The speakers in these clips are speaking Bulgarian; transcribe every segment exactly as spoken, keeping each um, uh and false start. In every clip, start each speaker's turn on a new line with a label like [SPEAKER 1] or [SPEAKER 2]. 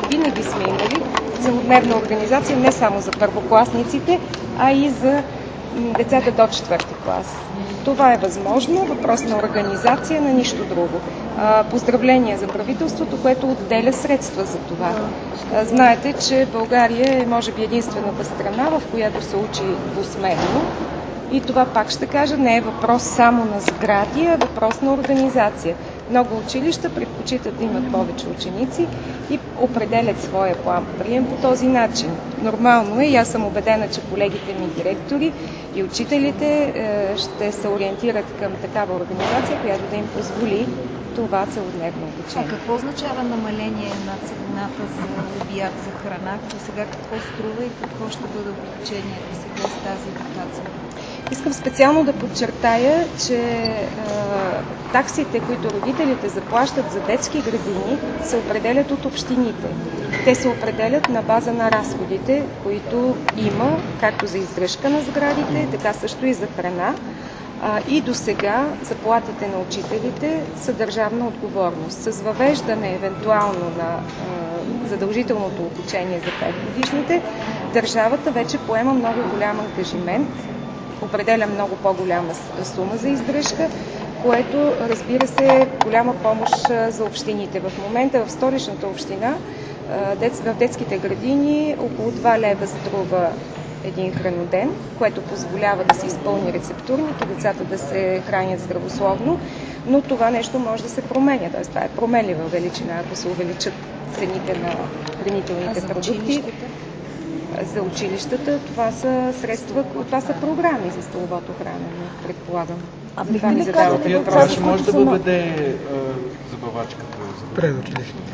[SPEAKER 1] винаги сме имали целодневна организация не само за първокласниците, а и за децата до четвърти клас. Това е възможно, въпрос на организация, на нищо друго. Поздравления за правителството, което отделя средства за това. Знаете, че България е може би единствената страна, в която се учи двусмерно. И това, пак ще кажа, не е въпрос само на сгради, а въпрос на организация. Много училища предпочитат да имат повече ученици и определят своя план прием по този начин. Нормално е и аз съм убедена, че колегите ми директори и учителите ще се ориентират към такава организация, която да им позволи това целодневно обучение.
[SPEAKER 2] А какво означава намаление на цената за обяд, за храна? До сега какво струва и какво ще бъде обучението сега с тази eduкация?
[SPEAKER 1] Искам специално да подчертая, че е, таксите, които родителите заплащат за детски градини, се определят от общините. Те се определят на база на разходите, които има, както за издръжка на сградите, така също и за храна. А, и до сега заплатите на учителите са държавна отговорност. С въвеждане евентуално на а, задължителното обучение за петгодишните, държавата вече поема много голям ангажимент, определя много по-голяма сума за издръжка, което, разбира се, е голяма помощ за общините. В момента в Столичната община, в детските градини, около два лева струва един храноден, което позволява да се изпълни рецептурник и децата да се хранят здравословно, но това нещо може да се променя. Т.е. това е променлива величина, ако се увеличат цените на хранителните продукти. За училищата това са средства, това са програми за столовото хранене, предполагам.
[SPEAKER 2] А бихме ли казали въпроса,
[SPEAKER 3] ще може да въведе забавачката за
[SPEAKER 4] предучилищните?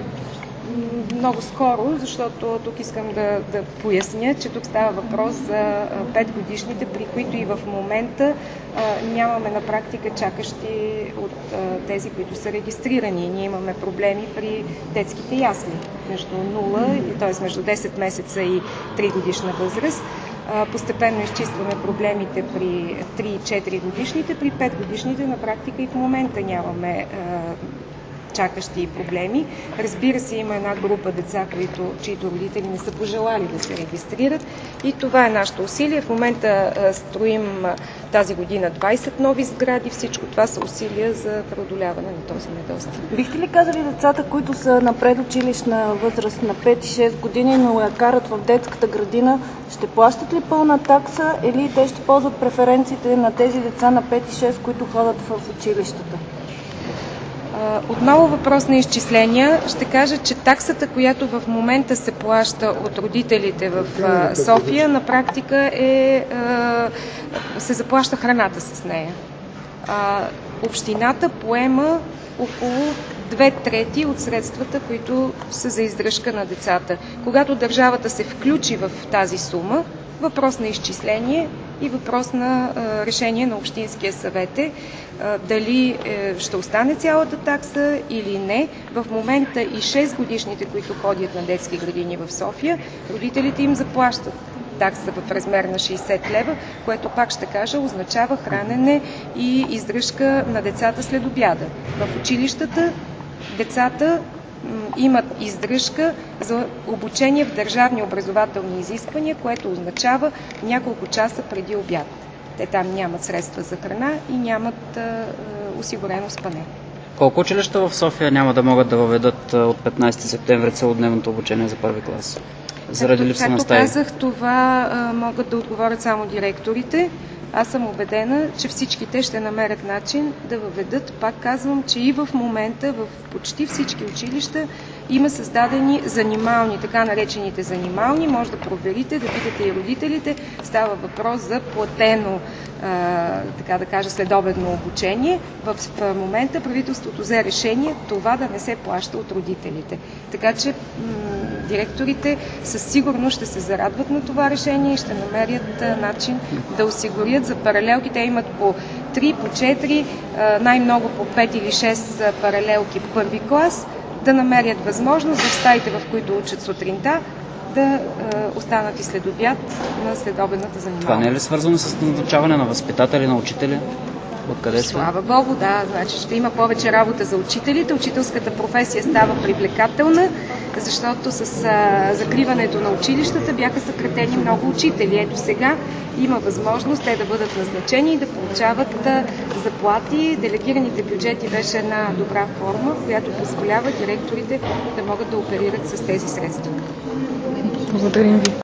[SPEAKER 1] Много скоро, защото тук искам да, да поясня, че тук става въпрос за петгодишните, при които и в момента а, нямаме на практика чакащи от а, тези, които са регистрирани. Ние имаме проблеми при детските ясли между нула, т.е. между десет месеца и три годишна възраст. А, постепенно изчистваме проблемите при три и четири годишните, при пет годишните на практика и в момента нямаме а, чакащи проблеми. Разбира се, има една група деца, които, чието родители не са пожелали да се регистрират и това е нашето усилие. В момента а, строим а, тази година двайсет нови сгради. Всичко това са усилия за преодоляване на този недостиг.
[SPEAKER 2] Бихте ли казали децата, които са на предучилищна възраст на пет и шест години, но я карат в детската градина, ще плащат ли пълна такса или те ще ползват преференциите на тези деца на пет и шест, които ходят в училищата?
[SPEAKER 1] Отново въпрос на изчисления. Ще кажа, че таксата, която в момента се плаща от родителите в София, на практика е, се заплаща храната с нея. Общината поема около две трети от средствата, които са за издръжка на децата. Когато държавата се включи в тази сума, въпрос на изчисление и въпрос на а, решение на Общинския съвет е а, дали е, ще остане цялата такса или не. В момента и шест годишните, които ходят на детски градини в София, родителите им заплащат такса в размер на шейсет лева, което, пак ще кажа, означава хранене и издръжка на децата след обяда. В училищата децата имат издръжка за обучение в държавни образователни изисквания, което означава няколко часа преди обяд. Те там нямат средства за храна и нямат а, осигурено спане.
[SPEAKER 5] Колко училища в София няма да могат да въведат от петнайсети септември целодневното обучение за първи клас? Заради липса на стаи?
[SPEAKER 1] Както казах, това а, могат да отговорят само директорите. Аз съм убедена, че всичките ще намерят начин да въведат. Пак казвам, че и в момента в почти всички училища има създадени занимални, така наречените занимални. Може да проверите, да питате и родителите. Става въпрос за платено, а, така да кажа, следобедно обучение. В, в момента правителството взе решение това да не се плаща от родителите. Така че м- директорите със сигурност ще се зарадват на това решение и ще намерят а, начин да осигурят за паралелки. Те имат по три, по четири, а, най-много по пет или шест паралелки първи клас, да намерят възможност в стаите, в които учат сутринта, да е, останат и след обяд на следобедната занимание.
[SPEAKER 5] Това не е ли свързано с назначаване на възпитатели, на учители? Откъде са?
[SPEAKER 1] Слава Богу, да. Значи ще има повече работа за учителите. Учителската професия става привлекателна, защото с а, закриването на училищата бяха съкратени много учители. Ето сега има възможност те да бъдат назначени и да получават а, заплати. Делегираните бюджети беше една добра форма, която позволява директорите да могат да оперират с тези средства.
[SPEAKER 2] Благодарим ви.